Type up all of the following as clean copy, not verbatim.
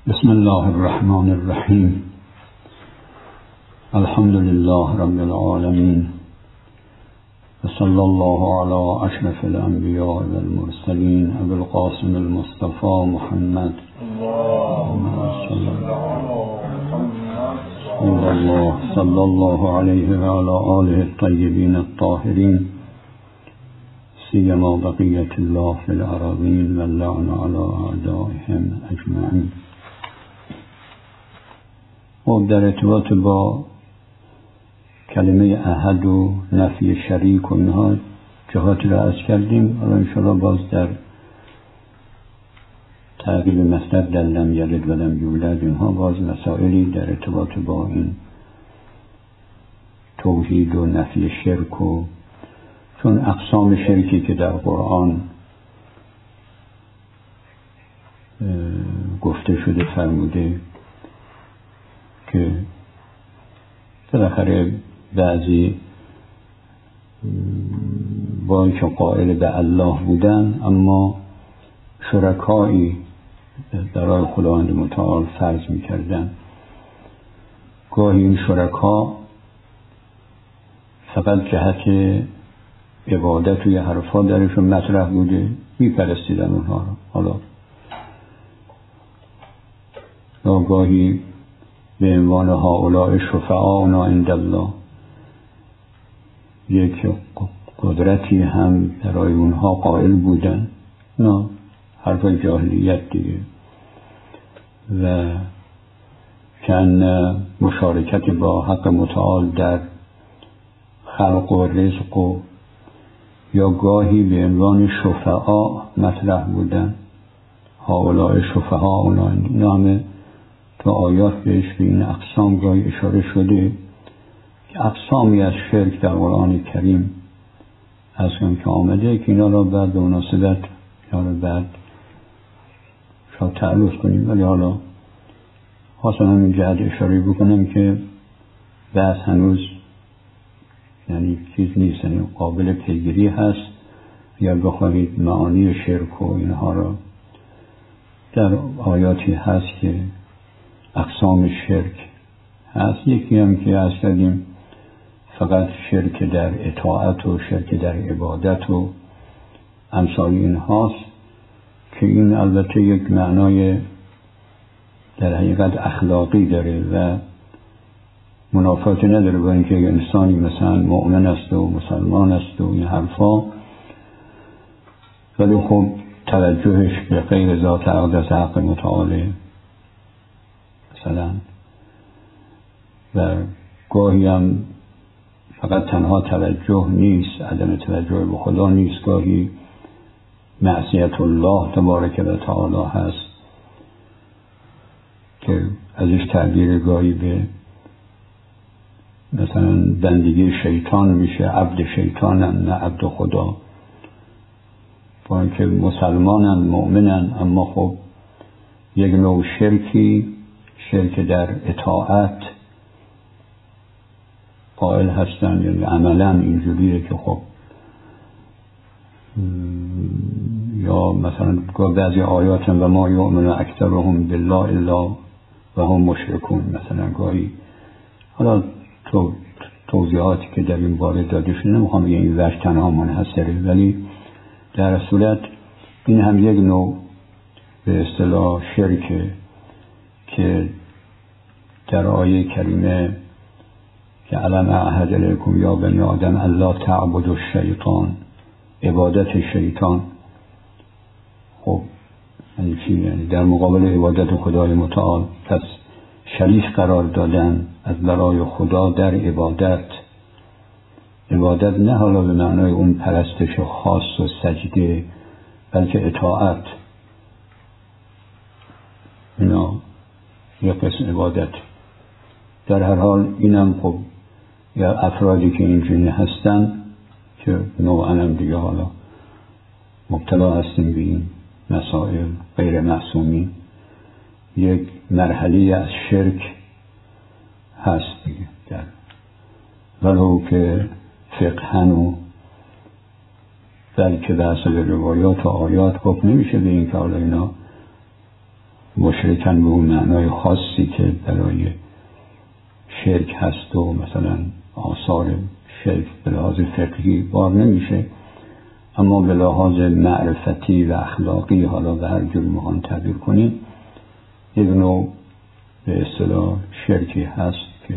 بسم الله الرحمن الرحیم. الحمد لله رب العالمین و صلی الله علی اشرف الانبیاء والمرسلین ابی القاسم المصطفى محمد صلی الله علیه و علی آله الطیبین الطاهرین سیما بقیة الله فی الأراضین و اللعن علی اعدائهم اجمعین. و در ارتباط با کلمه احد و نفی شریک و اینها جهاتی را عرض کردیم. حالا انشاءالله باز در تعقیب مصدر در لم یلد و لم یولد اینها باز مسائلی در ارتباط با این توحید و نفی شرک و چون اقسام شرکی که در قرآن گفته شده فرموده که بالاخره بعضی با اینکه قائل به الله بودن اما شرکایی برای خداوند متعال فرض می‌کردن. گاهی این شرکا فقط جهت عبادت و یه حرفا درشون مطرح بوده، می‌پرستیدن اونها رو. حالا یا گاهی به عنوان هؤلاء شفعاؤنا عند الله یک قدرتی هم برای اونها قائل بودن. نه حرف جاهلیت دیگه. و کن مشارکت با حق متعال در خلق و رزق و یا گاهی به عنوان شفعا مطرح بودن. هؤلاء شفعاؤنا، نام تو آیات بهش به این اقسام گاهی اشاره شده که اقسامی از شرک در قرآن کریم از که آمده که اینا را بعد به مناسبت یا بعد شاید تعلق کنیم، ولی حالا خواستم همین جهت اشاره بکنم که بحث هنوز یعنی چیز نیست، یعنی قابل پیگیری هست. یا بخواهید معانی شرک و اینها را در آیاتی هست که اقسام شرک هست. یکی هم که از کردیم فقط شرک در اطاعت و شرک در عبادت و امثال این هاست که این البته یک معنای در حقیقت اخلاقی داره و منافاتی نداره با اینکه انسانی مثلا مؤمن است و مسلمان است و این حرفا، ولی خب توجهش به غیر ذات اقدس حق متعاله مثلا، و گاهی هم فقط تنها توجه نیست، عدم توجه به خدا نیست، گاهی معصیت الله تبارک و تعالی هست که ازش تعبیر گاهی به مثلا بندگی شیطان میشه، عبد شیطانن نه عبد خدا. با اینکه مسلمانن مؤمنن اما خب یک نوع شرکی، شرک در اطاعت قائل هستن، یعنی عملا اینجوریه که خب یا مثلا بعضی آیات و ما یؤمن اکثرهم بالله الا و هم مشرکون مثلا گاهی. حالا توضیحاتی که در این باره داده شده نمیخوام بگم این وجه تنها منحصره، ولی در صورت این هم یک نوع به اصطلاح شرکه که در آیه کریمه که علم اعهد الیکم یا بنی آدم الا تعبدوا الشیطان، عبادت شیطان. خب یعنی چی؟ یعنی در مقابل عبادت خدای متعال پس شریک قرار دادن از برای خدا در عبادت نه حالا به معنای اون پرستش خاص و سجده، بلکه اطاعت. اینا یک قسم عبادت. در هر حال اینم خب یا افرادی که اینجوری هستن که نوعا هم دیگه حالا مبتلا هستیم به این مسائل، غیر معصومین، یک مرحله از شرک هست دیگه در ولو که فقهن و بلکه به حسب روایات و آیات خب نمیشه به این که حالا اینا مشرکن به اون معنای خاصی که برای شرک هست و مثلا آثار شرک به لحاظ فقهی بار نمیشه، اما به لحاظ معرفتی و اخلاقی، حالا به هر جور میخوان تعبیر کنیم، یک نوع به اصطلاح شرکی هست که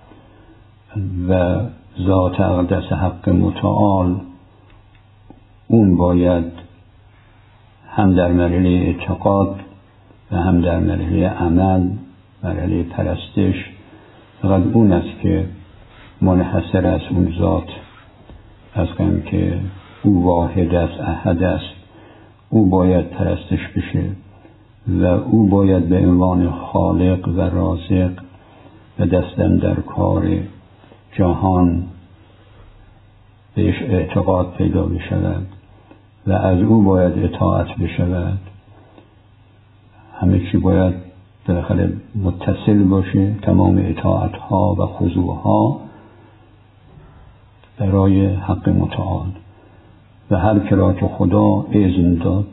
و ذات اقدس حق متعال اون باید هم در مرحله اعتقاد و هم در مرحله عمل، مرحله پرستش، فقط اون است که منحصر از اون ذات از کنم که او واحد است، احد است، او باید پرستش بشه و او باید به عنوان خالق و رازق و دستن در کار جهان بهش اعتقاد پیدا بشود و از او باید اطاعت بشود. همه چی باید بالاخره متصل باشه، تمام اطاعت ها و خضوع ها برای حق متعال و هر کرا که خدا اذن داد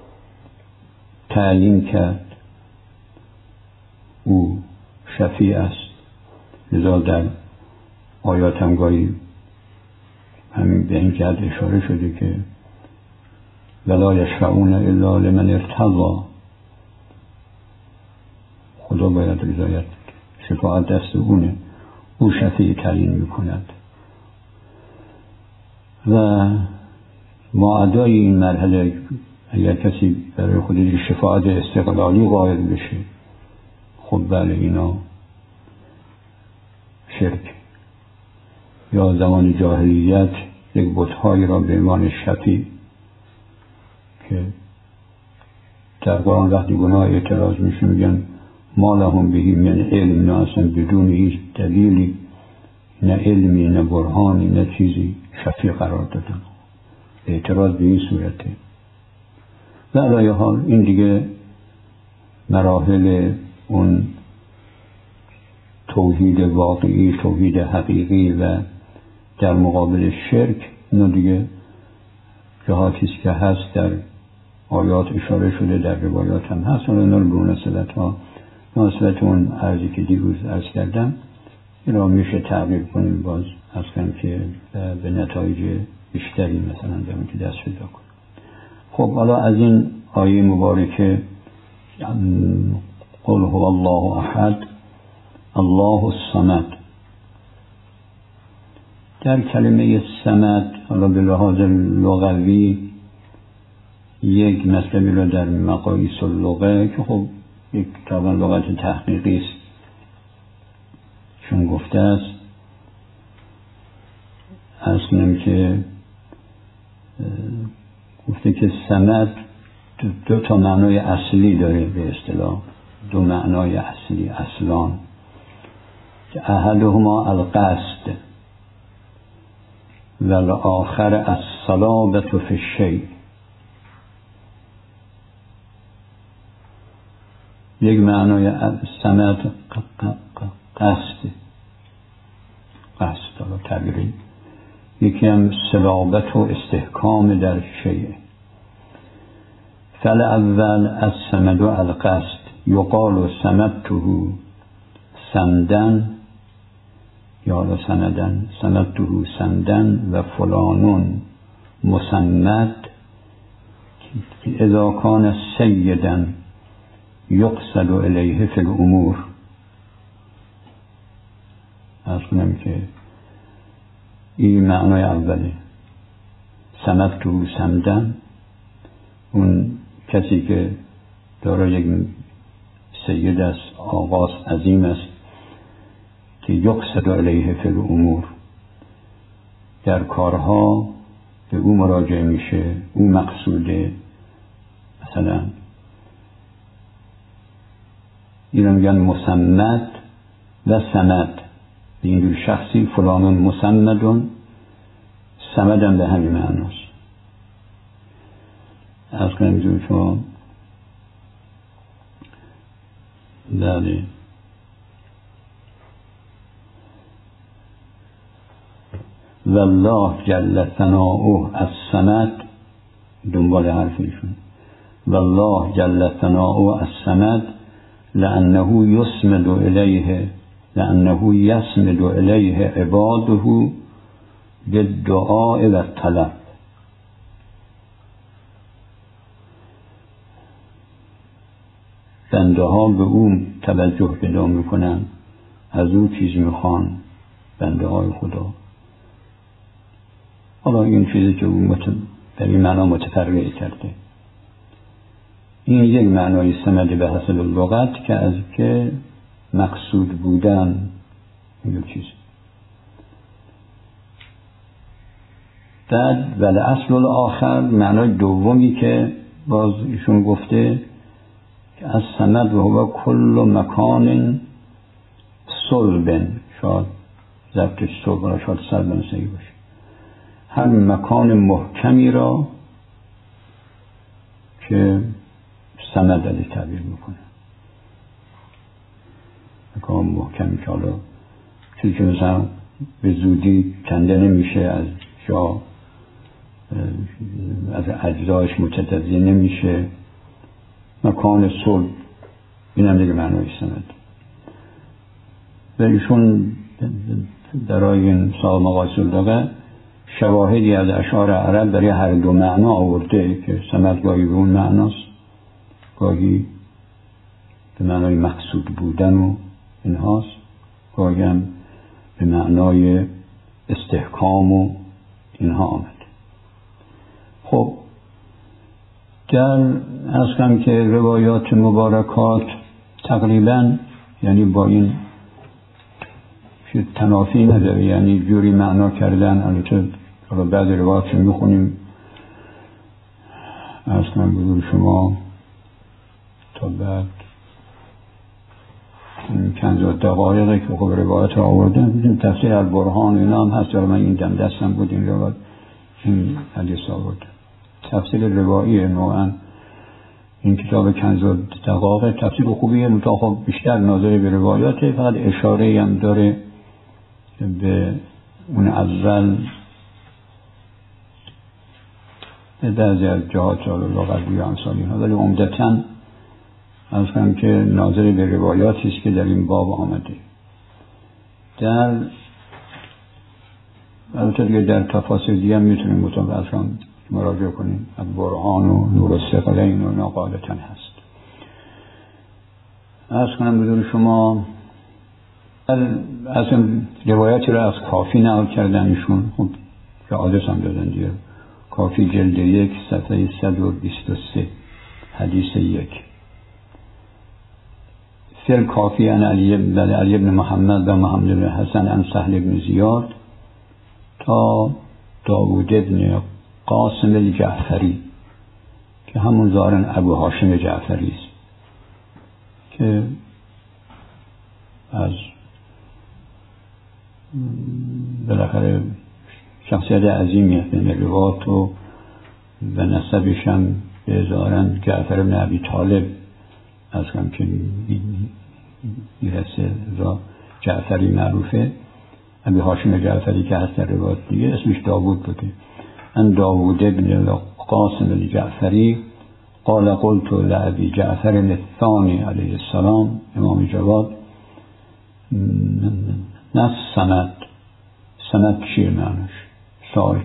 تعیین کرد او شفیع است. لذا در آیات هم گاهی همین به این جهت اشاره شده که ولا یشفعون الا لمن ارتضی، خدا باید رضایت، شفاعت دست اونه، او شفیع تعیین میکند و ما ادای این مرحله اگر کسی برای خودش شفاعت استقلالی قائل بشه، خب بله اینا شرک. یا زمان جاهلیت یک بت‌هایی را به عنوان شفیع که در قرآن وقتی گناه اعتراض میشه میگن ما لهم بهی من علم، نه اصلا بدون هیچ دلیلی، نه علمی نه برهانی نه چیزی شفیع قرار دادن. اعتراض به این صورته. و علی حال این دیگه مراحل اون توحید واقعی، توحید حقیقی و در مقابل شرک، اینو دیگه جهاتی است که هست در آیات اشاره شده، در روایات هم هست. اونا رو به مناسبت اون عرضی که دیروز عرض کردم این را میشه تعقیب کنیم، باز از کنم که به نتایج بیشتری مثلا در اون که دست پیدا کنیم. خب حالا از این آیه مبارکه قل هو الله احد الله الصمد، در کلمه صمد حالا به لحاظ لغوی یک مطلبی را در مقاییس اللغه که خب یک طبعا لغت تحقیقی است چون گفته است، اصلا که گفته که صمد دو تا معنای اصلی داره، به اصطلاح دو معنای اصلی، اصلان، که احدهما القصد و الاخر الصلابة فی الشیء. یک معنای صمد قصد حالا تعبیری، یکی هم صلابت و استحکام در شیء. فالاول الصمد القصد یقال صمدته صمدن یا سندن، صمدته صمدن و فلانون مصمد اذا کان سیدا یقصد الیه فی الامور. از کنم که این معنای اوله، صمدته صمدن، اون کسی که دارای یک سید است، آغاز عظیم است که یقصد الیه فی الامور، در کارها به او مراجعه میشه، او مقصوده. مثلا اینا میگن مصمد و صمد، به این دو شخصی فلانون مصمدون صمدن به همین معناست. از کنیم چون بله والله جل ثناؤه الصمد، دنبال حرفیشون، والله جل ثناؤه الصمد لأنه يسمد إليه عباده بالدعاء و الطلب. بنده ها به اون توجه پیدا میکنن، از او چیز میخوان بنده های خدا. حالا این چیزی که او در این معنا متفرع کرده، این یک معنای سمد به حسب لغت که از که مقصود بودن این چیز. بعد ولی اصل الاخر معنای دومی که باز ایشون گفته از سمد و هو کل مکان صلب، شاید ضبطش صلب را شاید صلب صحیح باشه، هر مکان محکمی را که سمد علی تعبیر میکنه. مکان محکمی که حالا چیزی که مثلا به زودی کنده نمیشه، از جا از اجزایش متجزیه نمیشه، مکان صلب، این هم دیگه معنای سند. و ایشون درای این صاحب مقایسه اللغه شواهدی از اشعار عرب برای هر دو معنا آورده که سند گاهی به اون معناست، گاهی به معنای مقصود بودن و اینهاست، گاهی هم به معنای استحکام و اینها آمد. خب در اصلا که روایات مبارکات تقریبا یعنی با این تنافی نداره، یعنی جوری معنا کردن. البته بعد روایات میخونیم اصلا بگور شما تا بعد چند دقایقی که خب روایات را آوردن، بودیم تفسیر البرهان اینا هم هست، من این دم دستم بود این روایات این حدیث آورد. تفسیر روایی نوعا این کتاب کنز دقایق تفسیر خوبیه، منتها خب بیشتر ناظر به روایاته، فقط اشاره هم داره به اون اول به بعضی از جهات لغوی و امثالی ها، ولی عمدتاً از هم که ناظر به روایاتی است که در این باب آمده. در البته دیگه در تفاسیر دیگه هم میتونیم مطابقاً مراجعه کنیم، برهان و نور الثقلین و ناقالتن هست. عرض کنم بدون شما اصلا روایتی را از کافی نقل کردن ایشون، خب که آدرس هم دادن دیگه، کافی جلد 1 صفحه 123 حدیث 1. فیل کافی عن علی بن محمد و محمد بن حسن عن سهل بن زیاد تا داوود بن قاسم الجعفری که همون ظاهرا ابو هاشم جعفری است که از بالاخره شخصیت عظیمی است بین روات و نسبش هم به ظاهرا جعفر بن ابی طالب از هم که میرسه را جعفری معروفه. ابی هاشم جعفری که هست در روات دیگه اسمش داوود بوده. ان داوود بن قاسم الجعفری قال قلت لأبي جعفر الثاني علیه السلام، امام جواد، نه سند چیه معنیش؟ سوال.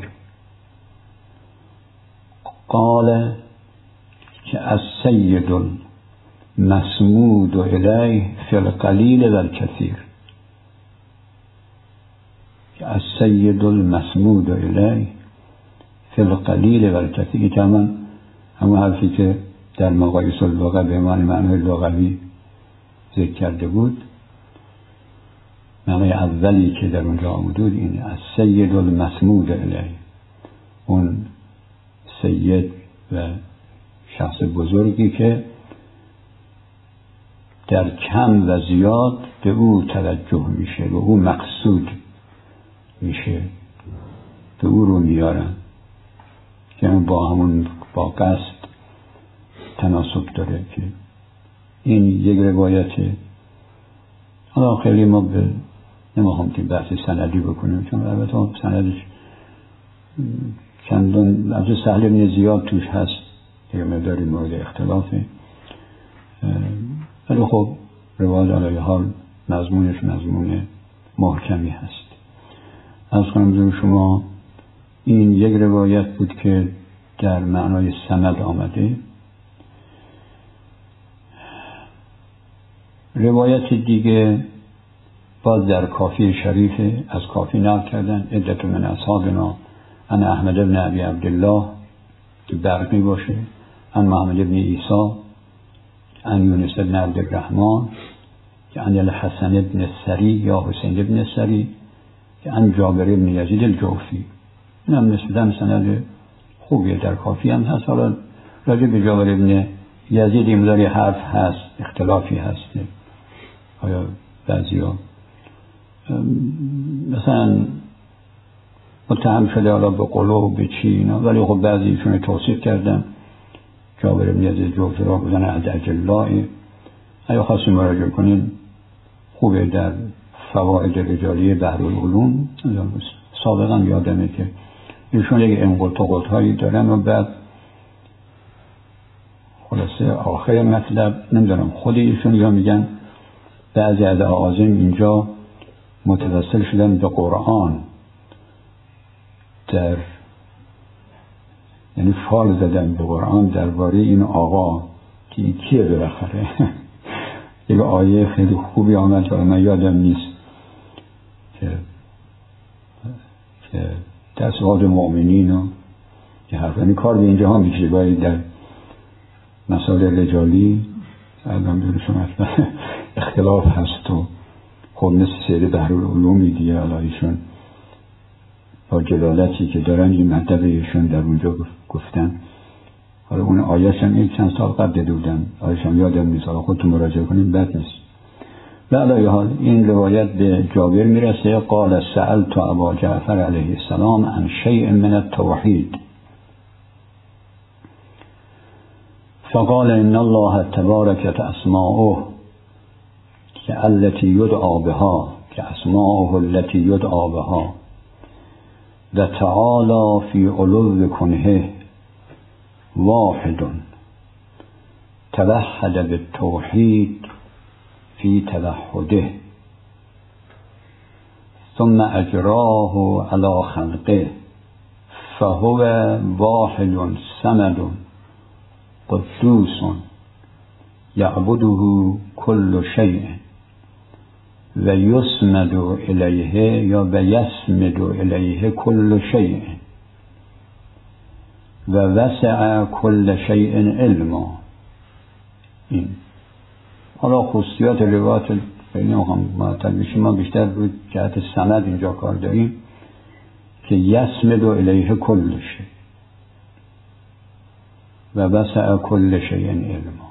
قال که از سید المسمود الیه فی القلیل و الکثیر، که از سید المسمود الیه فی القلیل و الکثیر، که همون حرفی که در مقایسه اللغه به معنای لغوی ذکر کرده بود، معنای اولی که در اونجا آمده بود این از سید المسمود الیه، اون سید و شخص بزرگی که در کم و زیاد به او توجه میشه، به او مقصود میشه، به او رو میارن، که با همون با قصد تناسب داره. که این یک روایته. حالا خیلی ما نمیخوام که بحث سندی بکنیم، چون البته سندش چندان از سهل بن زیاد توش هست، یه مقداری مورد اختلافه. ولی خب روایت علیه حال مضمونش مضمون محکمی هست. از کنم شما این یک روایت بود که در معنای سند آمده. روایت دیگه باز در کافی شریفه، از کافی نقل کردن عدت من اصحابنا ان احمد بن ابی عبدالله که برقی باشه، ان محمد بن عیسی، ان یونس بن عبدالرحمن که ان الحسن بن سری یا حسین بن سری که ان جابر بن یزید الجوفی. این هم نسبتاً سند خوبیه، در کافی هم هست. حالا راجع به جابر بن یزید این مداری حرف هست، اختلافی هست. آیا بعضی ها مثلا متهم شده حالا به قلوب به چی اینا، ولی خب بعضیشون توصیف کردن جابر بن یزید جوفی را بزن عدج الله. اگه خواستیم مراجعه کنیم خوبه در فواید رجالی بحرالعلوم. سابقا یادمه که ایشون یک انقلت و قلتهایی دارن و بعد خلاصه آخر مطلب نمیدونم خود ایشون یا میگن بعضی از اعاظم اینجا متوسل شدن به قرآن، در یعنی فال زدن به قرآن درباره این آقا که کیه بالاخره. یک آیه خیلی خوبی آمد که من یادم نیست که تصواد مؤمنین و که حرف یعنی کار به اینجا هم میشه باید در مسائل رجالی الان شما اختلاف هست و خب مثل سیر بحرالعلومی دیگه علایشون با جلالتی که دارن این مطلب ایشون در اونجا گفتن. حالا اون آیه‌ش هم یک چند سال قبل دیدم، آیه‌ش هم یادم نیست، حالا خودتون مراجعه کنیم بد نیست. به علاوه حال این روایت به جابر میرسه قال سألت ابا جعفر علیه السلام عن شیء من التوحید فقال ان الله تبارکت اسماؤه التي يدعى بها كأسماؤه التي يدعى بها و تعالی فی علو کنه واحد توحد بالتوحید فی توحده ثم اجراه على خلقه فهو واحد صمد قدوس یعبده كل شیء و یسمد الیه یا و یسمد الیه کل شیء و وسع کل شیء علما. این حالا خصوصیات روایت خیلی معطل میشه، ما بیشتر روی جهت سند اینجا کار داریم که یسمد الیه کل شیء و وسع کل شیء علما.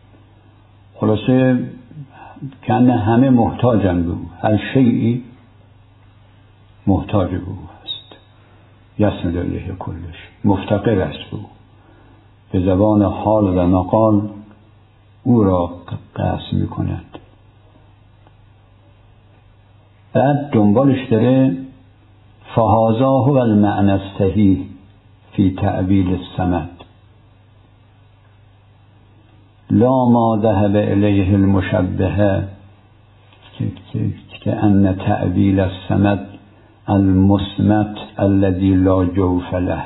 خلاصه کنه همه محتاجن به او، هر شیئی محتاج به او هست. یسمد الیه کلش، مفتقر است به او، به زبان حال و مقال او را قصد می کند. بعد دنبالش داره فهذا هو المعنى الصحیح فی تعبیل الصمد لا ما ذهب الیه المشبهه که ان تعبیل الصمد المصمت الذي لا جوف له.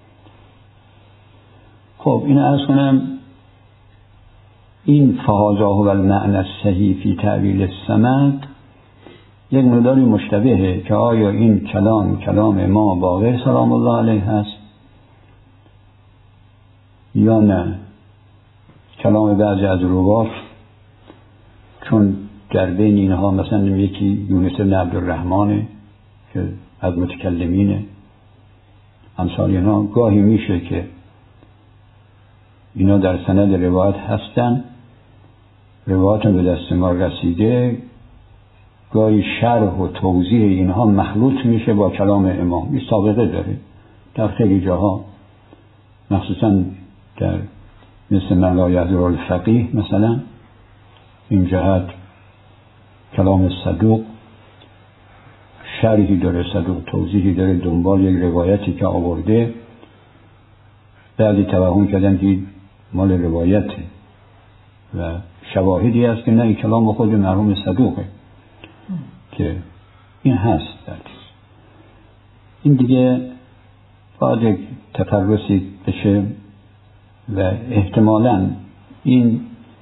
خب این عرض کنم این فهذا هو المعنى الصحیح فی تعبیل الصمد یک مقداری مشتبهه که آیا این کلام امام باقر سلام الله علیه هست یا نه کلام بعضی از روات، چون در بین اینها مثلا یکی یونس بن عبدالرحمن که از متکلمینه، امثال اینا گاهی میشه که اینا در سند روایت هستن، روایت به دست ما رسیده، گاهی شرح و توضیح اینها مخلوط میشه با کلام امام. این سابقه داره در خیلی جاها، مخصوصا در مثل من لا یحضر الفقیه مثلا، این جهت کلام صدوق شرحی داره، صدوق توضیحی داره، دنبال یک روایتی که آورده بعدی توهم کردن که مال روایته و شواهدی هست که نه این کلام خود مرحوم صدوقه که این هست در این دیگه باید یک تفرسی بشه و احتمالاً این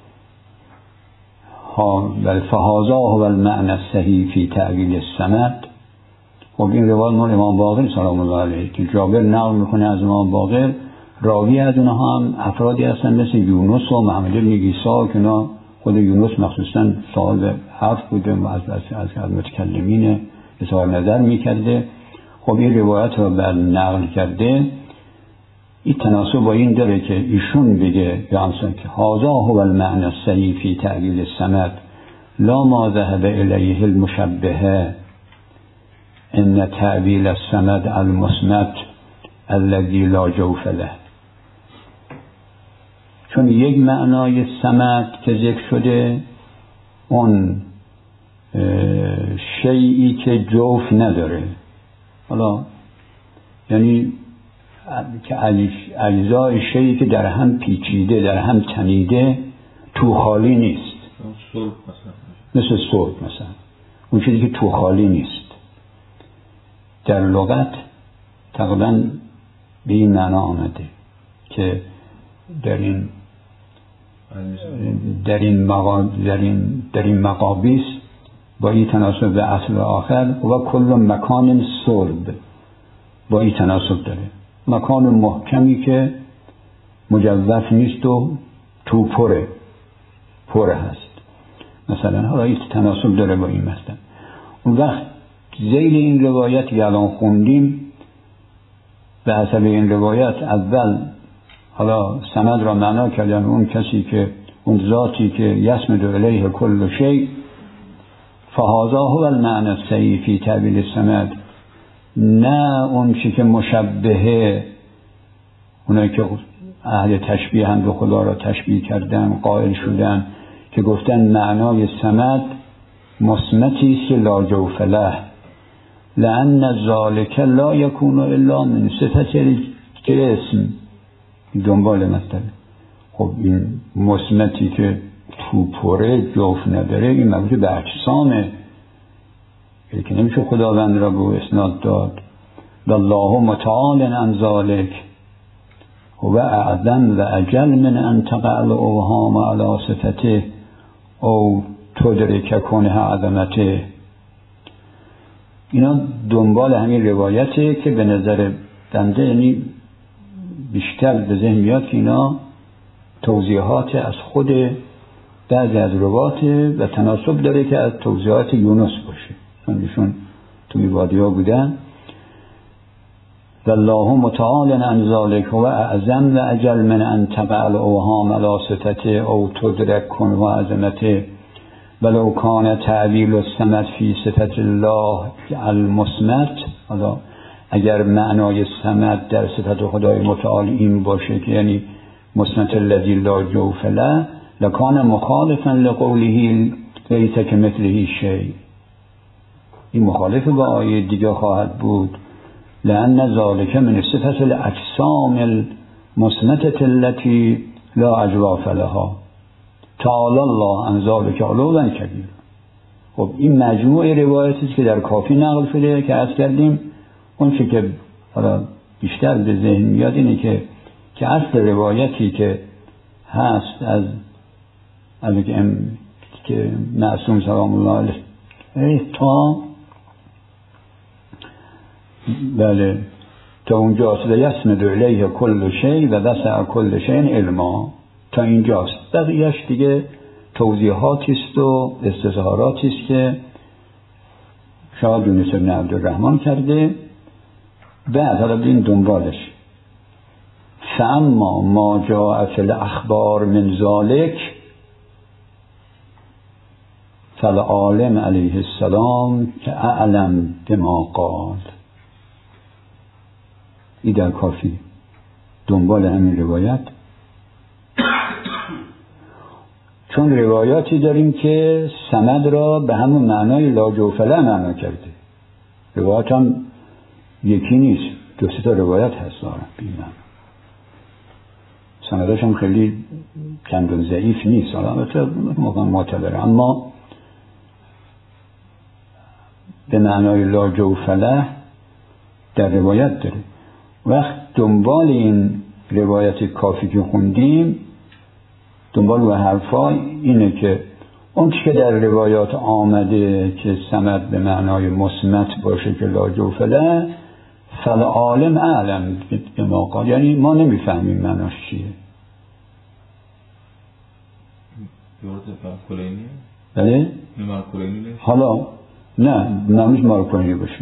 فهذا هو المعنى الصحیح فی تأویل الصمد. خب این روایت مال امام باقر سلام الله علیه که جابر نقل میکنه از امام باقر، راوی از اونها هم افرادی هستن مثل یونس و محمد بن عیسی که اونا خود یونس مخصوصا سوال حرف بوده و از متکلمین اظهار نظر میکرده. خب این روایت رو بعد نقل کرده، این تناسب با این داره که ایشون بگه یا که هذا هو المعنى الصحیح فی تأویل الصمد لا ما ذهب الیه المشبهه ان تأویل الصمد المصمت الذی لا جوف له. چون یک معنای صمد که ذکر شده اون شیئی که جوف نداره، حالا یعنی که اجزای شیئی که در هم پیچیده در هم تنیده تو خالی نیست، مثل صلب مثلا اون چیزی که تو خالی نیست. در لغت تقریبا به این معنا آمده که در این مقابیس با این تناسب به اصل آخر و کل مکان صلب با این تناسب داره، مکان محکمی که مجوف نیست و تو پره هست مثلا. حالا این تناسب داره با این مثلا. اون وقت ذیل این روایت که الان خوندیم به حسب این روایت اول حالا سند را معنا کردن اون کسی که اون ذاتی که یسمد الیه کل شیء فهذا هو المعنى الصحیح فی تأویل الصمد، نه اون چی که مشبهه، اونایی که اهل تشبیه هم به خدا را تشبیه کردن قائل شدن که گفتن معنای صمد مصمتی است که لا جوف له لأن ذلك لا يكون الا من صفت الجسم. دنبال مثلا خب این مصمتی که تو پره جوف نداره این مربوط به اجسامه که نمیشه خداوند را به اسناد داد. والله متعال عن ذلك هو اعظم و اجل من ان تقع الاوهام على صفته او تدرک کنه عظمته. اینا دنبال همین روایته که به نظر بنده یعنی بیشتر به ذهن میاد که اینا توضیحات از خود بعضی از روایات و تناسب داره که از توضیحات یونس باشه، چون ایشون توی وادی‌ها بودن. والله متعال عن ذلك و اعظم و اجل من ان تقع الاوهام علی صفته او تدرک کنه عظمته ولو کان تأویل الصمد فی صفت الله المصمت. حالا اگر معنای صمد در صفت خدای متعال این باشه که یعنی مصمت الذی لا جوف له لکان مخالفا لقوله لیس کمثله شیء، این مخالف با آیه دیگه خواهد بود. لأن ذلك من صفت الاجسام المصمتة التي لا اجواف لها تعالی الله عن ذلك علوا کبیر. خب این مجموعه روایاتی که در کافی نقل شده که عرض کردیم، اون چه که حالا بیشتر به ذهن میاد اینه که اصل روایتی که هست از که معصوم سلام الله علیه تا بله تا اونجاست یسمد الیه کل شیء و وسع کل شیء علما، تا اینجاست. بقیه‌اش دیگه توضیحاتی است و استظهاراتی است که شاه یونس بن عبدالرحمن کرده. بعد حالا ببین دنبالش فاما ما جاء فی الاخبار من ذلک فالعالم علیه السلام که اعلم بما قال. این در کافی دنبال همین روایت، چون روایاتی داریم که سند را به همون معنای لا جوف له معنا کرده. روایت هم یکی نیست، دو سه تا روایت هست بیمن. سندش هم خیلی چندان ضعیف نیست، حالا البته معتبره، اما به معنای لا جوفله در روایت داره. وقت دنبال این روایت کافی که خوندیم، دنبال و حرفا اینه که اون که در روایات آمده که سمد به معنای مثبت باشه که لا جوفله، فالعالم اعلم به ما قال، یعنی ما نمیفهمیم معناش چیه. بله؟ حالا نه معنیش مارکولینی باشه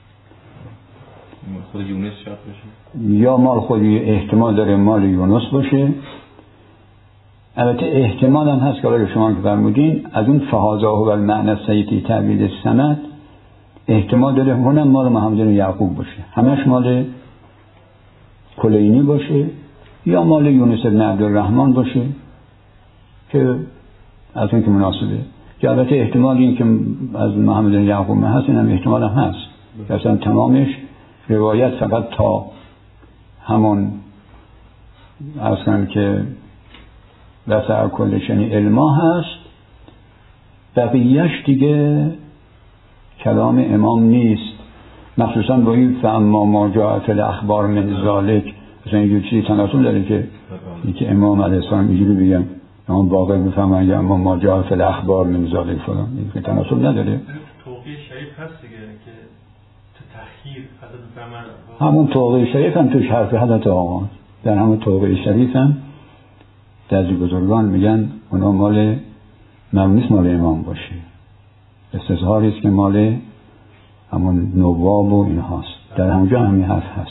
خود یونس شاید باشه، یا مال خودی احتمال داره مال یونس باشه. البته احتمال هم هست که حالا شما که فرمودین از اون فهازاه و المعنی سیدی تعبیر سند احتمال داره اونم مال محمد بن یعقوب باشه، همش مال کلینی باشه یا مال یونس بن عبدالرحمن باشه که از اون که مناسبه. که البته احتمال این که از محمد بن یعقوب هست این هم احتمال هم هست که اصلا تمامش روایت فقط تا همون عرض کنم که وسع کلشنی علما هست، بقیهش دیگه کلام امام نیست. مخصوصا با این فاما ما جاء فی الاخبار من ذالک، مثلا یه چیزی تناسب داره که امام علیه السلام اینجوری بگن، امام باقر بفهمن یا اما ما جاء فی الاخبار من ذالک فلان، این تناسب نداره. توقیع شریف هست دیگه که تأخیر حضرت بفرمایند، همون توقیع شریف هم توش حرف حضرت آقا، در همون توقیع شریف هم بعضی بزرگان میگن اونا مال نیست مال امام باشه، استظهاری است که مال همون نواب و این هاست. در همونجا همین حرف هست.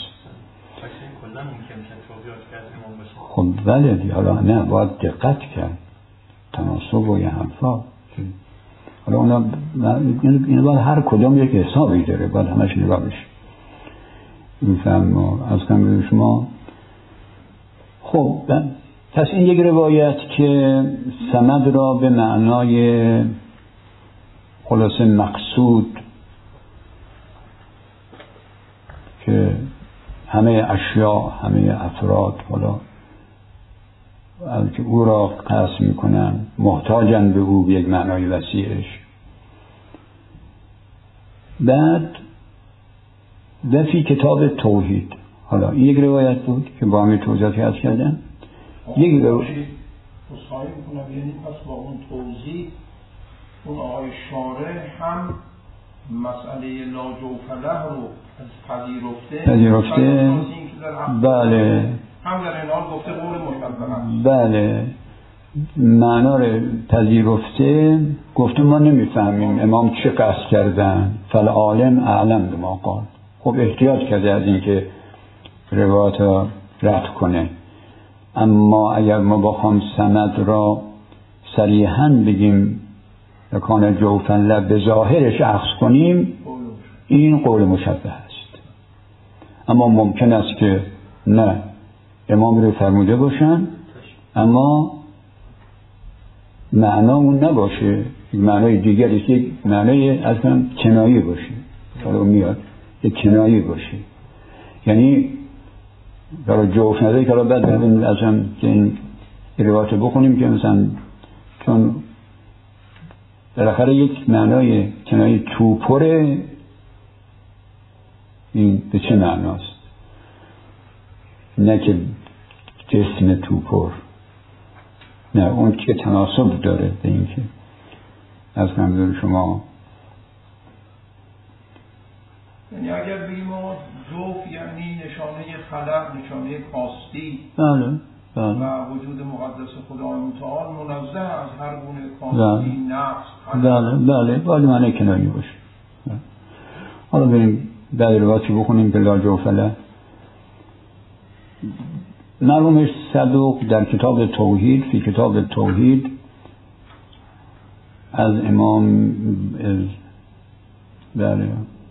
خب بله دیگه، حالا نه باید دقت کرد تناسب و یه حرفا. حالا اونا این باید هر کدام یک حسابی داره، باید همش نگاه بشه. میفهم از کم شما. خب پس این یک روایت که سند را به معنای خلاصه مقصود که همه اشیاء همه افراد حالا که او را قصد میکنن محتاجن به او به یک معنای وسیعش. بعد و فی کتاب توحید، حالا این یک روایت بود که با همین توضیحاتی هست کردن. یک روایت اصحایی میکنم، یعنی پس با اون توضیح اون آقای شارع هم مسئله لا جوفله رو پذیرفته بله، هم در این حال گفته قول مشبهه، بله معنا رو پذیرفته، گفته ما نمیفهمیم امام چه قصد کردن، فالعالم اعلم بما قال. خب احتیاط کرده از اینکه روایات را رد کنه. اما اگر ما بخوام سند را صریحاً بگیم کان جوفن به ظاهرش اخذ کنیم، این قول مشبه است. اما ممکن است که نه امام رو فرموده باشن اما معنا اون نباشه، معنای دیگری، یک معنای از کنم کنایی باشه، حالا میاد یک کنایی باشه. یعنی برای جوف نداره که حالا بعد ببینیم از هم که این روایت بخونیم که مثلا چون بالاخره یک معنای کنایی توپره، این به چه معناست؟ نه که جسم توپر، نه اون که تناسب داره به این که از کنم شما. یعنی اگر بگیم جوف یعنی نشانه خلق، نشانه کاستی، بله و وجود مقدس خدای متعال منزه از هر گونه کاستی، نقص، بله باید معنی کنایی باشه. حالا بریم بعد روایتی بخونیم که لا جوفله. مرحوم صدوق در کتاب توحید، فی کتاب توحید از امام بله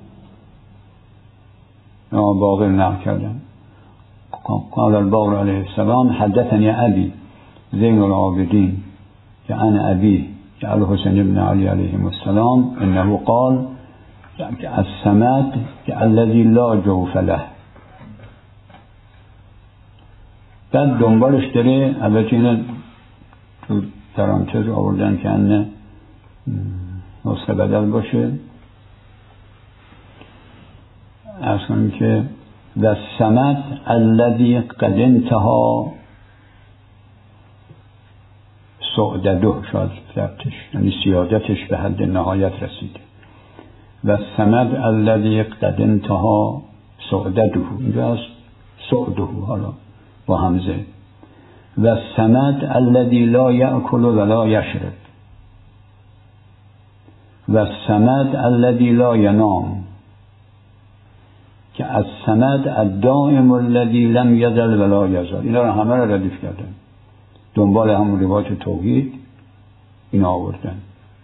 باقر نقل کردن. قال الباقر علیه السلام حدثني ابي زين العابدين عن ابي الحسين بن علي عليه السلام انه قال الصمد الذي لا جوف له. بعد دنبالش داره، البته اینه تو پرانتز آوردن که انه نسخه بدل باشه، اصلا که و سمت الذی قد انتها سعدده شاید ضبطش، یعنی سیادتش به حد نهایت رسیده. و سمت الذی قد انتها سعدده، اینجا هست سعده حالا با همزه. و سمت الذی لا یأکل ولا یشرب و سمت الذی لا ینام، که از سمت الدائم الذی لم یزل ولا یزال. اینا رو همه رو ردیف کردن، دنبال همون روایت توحید اینا آوردن.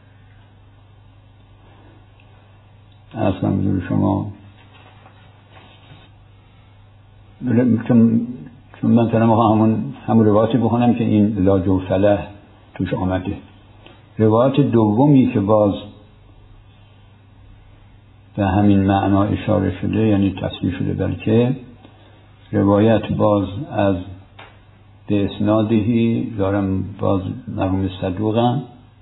اصلا بزرگ شما چون من تنها همون روایتی بخونم که این لا جوفله توش آمده. روایت دومی که باز به همین معنا اشاره شده، یعنی تصریح شده، بلکه روایت باز از به اسنادهی دارم، باز مرحوم صدوقم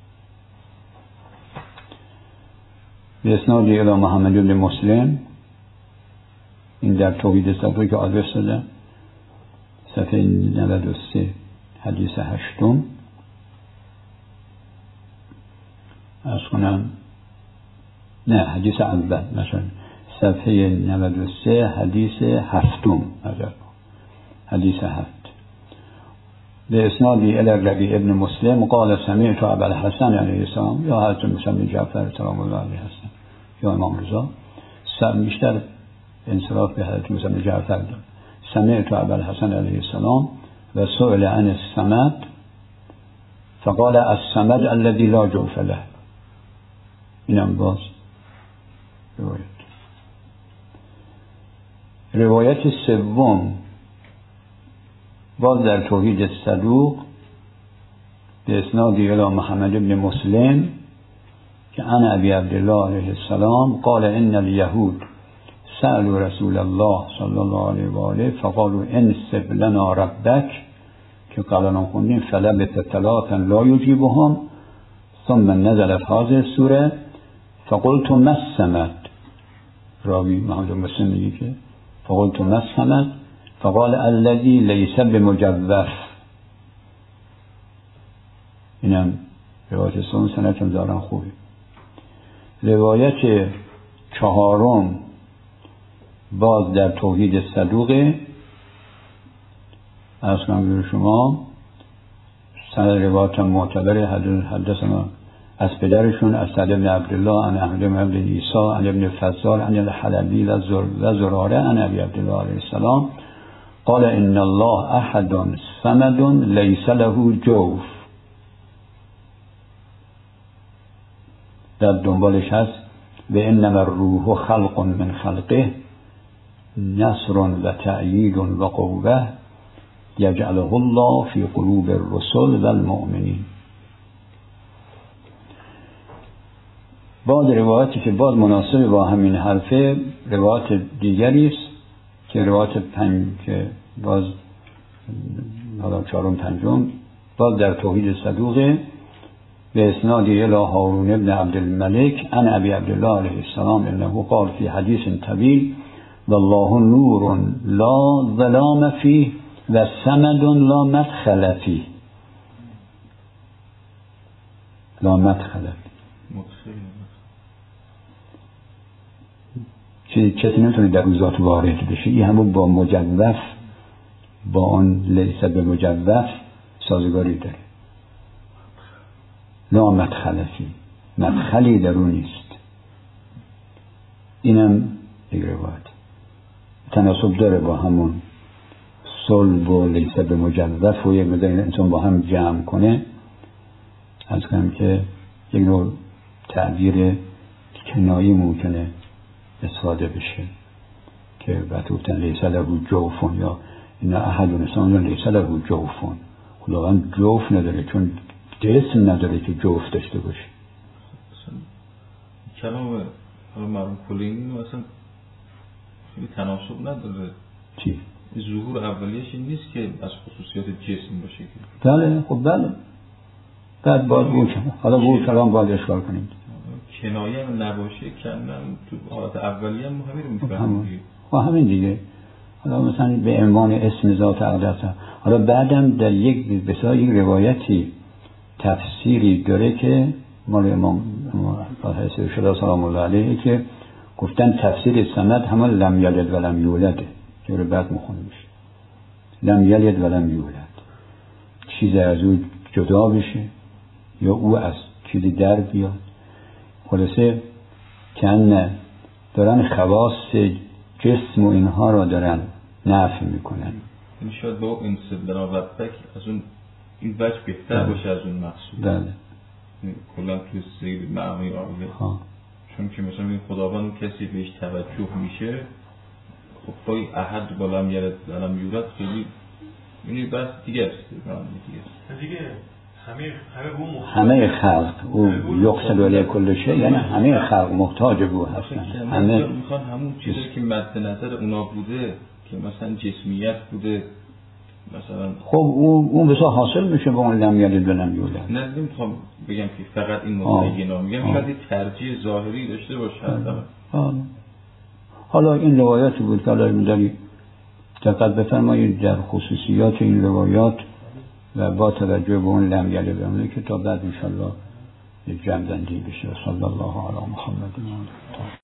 به اسنادی الی محمد بن مسلم، این در توحید صدوق که آدرس داده، صفحه 93 حدیث 8 از کنم، نه حدیث اول، مثلا صفحه 93 حدیث 7 حدیث 7 به اسنادی الی ربیع ابن مسلم قال سمعت ابا الحسن علیه السلام، یا حضرت موسی بن جعفر سلام الله علیه هستن یا امام رضا، بیشتر انصراف به حضرت موسی بن جعفر داد. سمعت ابا الحسن علیه السلام و سئل عن الصمد فقال الصمد الذي لا جوف له. اینم باز روایت سوم باز در توحید صدوق به اسنادی الی محمد بن مسلم که عن ابی عبدالله علیه السلام قال ان الیهود سألوا رسول الله صلی الله علیه و آله فقالوا انسب لنا ربک، که قبلا خوندیم فلبث ثلاثا لا یجیبهم ثم نزلت هذه السوره فقلت ما الصمد. راوی محمد بن مسلم میگه که فقلت ما الصمد فقال الذي ليس بمجوف. اینم روایت سون سنتم دارن خوبی. روایت چهارم باز در توحید صدوقه، از کنم شما سند روایت معتبر حدثنا از پدرشون از سعد بن عبدالله عن احمد بن عبد عیسی عن ابن فضال عن الحلبی و زراره عن ابی عبدالله علیه السلام قال ان الله احد صمد لیس له جوف. در دنبالش هست به انما الروح خلق من خلقه نصر و تأیید و قوه یجعله الله فی قلوب الرسل و المؤمنین. بعد روایتی که باز مناسب با همین حرفه روایت دیگری است که روایت که باز حالا چهارم پنجم باز در توحید صدوقه به اسنادی الی هارون ابن عبد الملک عن ابی عبدالله علیه السلام انه قال فی حدیث طویل والله نور لا ظلام فیه و صمد لا مدخل فیه. لا مدخل کسی نمیتونه در روزات وارد بشه. این همون با مجوف با آن لیس به مجوف سازگاری داره. لا مدخل فیه، مدخلی در اون نیست. اینم یک روایت تناسب داره با همون صلب و لیس به مجوف و یک مدار انسان با هم جمع کنه. از کنم که یک نوع تعبیر کنایی ممکنه استفاده بشه که بعد گفتن لیس له جوفون یا این احد انسان لیس له جوفون. خداوند جوف نداره چون جسم نداره که جوف داشته باشه. کلام مرحوم کلینی اصلا خیلی تناسب نداره. چی؟ ظهور اولیش این نیست که از خصوصیات جسم باشه که بله خب بله بعد باید بود حالا بود کلام باید اشکال کنید کنایه هم نباشه کندن تو حالت اولیه هم همین رو میفهمیم همین دیگه. حالا مثلا به عنوان اسم ذات اقدس حالا بعدم در یک بسیار یک روایتی تفسیری داره که مال امام حضرت شدا سلام الله علیه که گفتن تفسیر سند همون لم یلد و لم یولد که رو بعد مخونده میشه لم یلد و لم یولد چیز از او جدا بشه یا او از چیزی در بیاد. خلاصه کن دارن خواص جسم و اینها را دارن نفی میکنن. این شاید با این استدلال ربک از اون این وجه بهتر باشه از اون مقصود. بله کلا تو سیر معنی آیه چون که مثلا این خداوند کسی بهش توجه میشه خب پای احد با لم یلد و لم یولد خیلی اینی بس دیگه است دیگه همه خلق او یقصد علی کل شیء یعنی همه خلق محتاج به او هستن. همه میخوان همون چیزی که مد نظر اونا بوده که مثلا جسمیت بوده مثلا خب اون بسیار حاصل میشه با اون لم یلد و لم یولد. نه نمیخوام بگم که فقط این متعینا میگم شاید ترجیح ظاهری داشته باشه. حالا این روایاتی بود که حالا می‌دونی دقت بفرمایید در خصوصیات این روایات و با توجه به اون لم یلد بمونه که تا بعد انشالله یک جمع بندی بشه. صلی الله علی محمد.